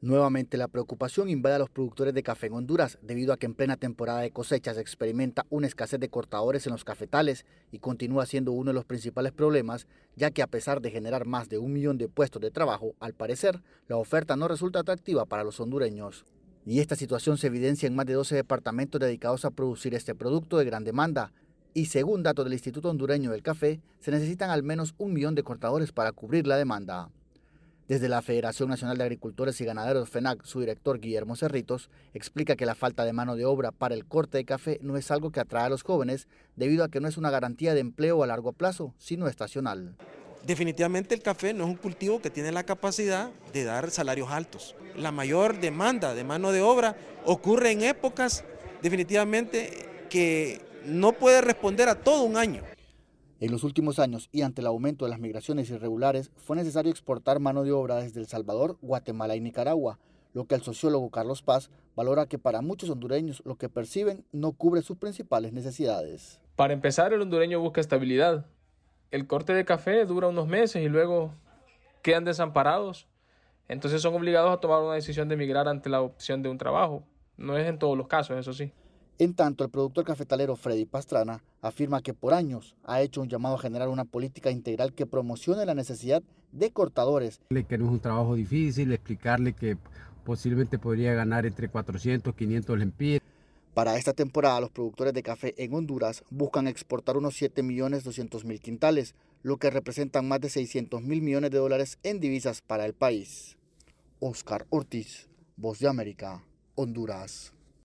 Nuevamente la preocupación invade a los productores de café en Honduras debido a que en plena temporada de cosechas se experimenta una escasez de cortadores en los cafetales y continúa siendo uno de los principales problemas, ya que a pesar de generar más de 1 millón de puestos de trabajo, al parecer la oferta no resulta atractiva para los hondureños. Y esta situación se evidencia en más de 12 departamentos dedicados a producir este producto de gran demanda. Y según datos del Instituto Hondureño del Café, se necesitan al menos 1 millón de cortadores para cubrir la demanda. Desde la Federación Nacional de Agricultores y Ganaderos FENAC, su director Guillermo Cerritos explica que la falta de mano de obra para el corte de café no es algo que atrae a los jóvenes debido a que no es una garantía de empleo a largo plazo, sino estacional. Definitivamente el café no es un cultivo que tiene la capacidad de dar salarios altos. La mayor demanda de mano de obra ocurre en épocas definitivamente que no puede responder a todo un año. En los últimos años y ante el aumento de las migraciones irregulares, fue necesario exportar mano de obra desde El Salvador, Guatemala y Nicaragua, lo que el sociólogo Carlos Paz valora que para muchos hondureños lo que perciben no cubre sus principales necesidades. Para empezar, el hondureño busca estabilidad. El corte de café dura unos meses y luego quedan desamparados. Entonces son obligados a tomar una decisión de emigrar ante la opción de un trabajo. No es en todos los casos, eso sí. En tanto, el productor cafetalero Freddy Pastrana afirma que por años ha hecho un llamado a generar una política integral que promocione la necesidad de cortadores. Que no es un trabajo difícil, explicarle que posiblemente podría ganar entre 400 y 500 lempiras. Para esta temporada, los productores de café en Honduras buscan exportar unos 7.200.000 quintales, lo que representan más de 600.000 millones de dólares en divisas para el país. Oscar Ortiz, Voz de América, Honduras.